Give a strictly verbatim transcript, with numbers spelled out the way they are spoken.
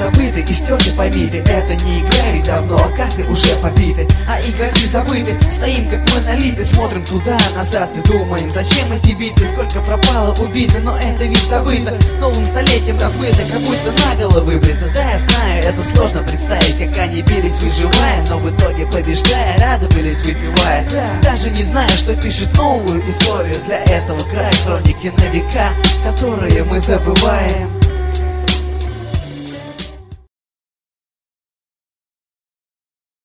забыты и стерты, пойми ты. Это не игра и давно карты уже побиты, а игроки забыты. Стоим как монолиты, смотрим туда, назад и думаем, зачем эти биты, сколько пропало убито, но это ведь забыто. Новым столетием размыто, как будто наголо выбрито. Да, я знаю, это сложно представить, как они бились, выживая, но в итоге побеждая, радовались выпивая. Даже не знаю, что пишет новую историю для этого края, хроники на века, которые мы забываем.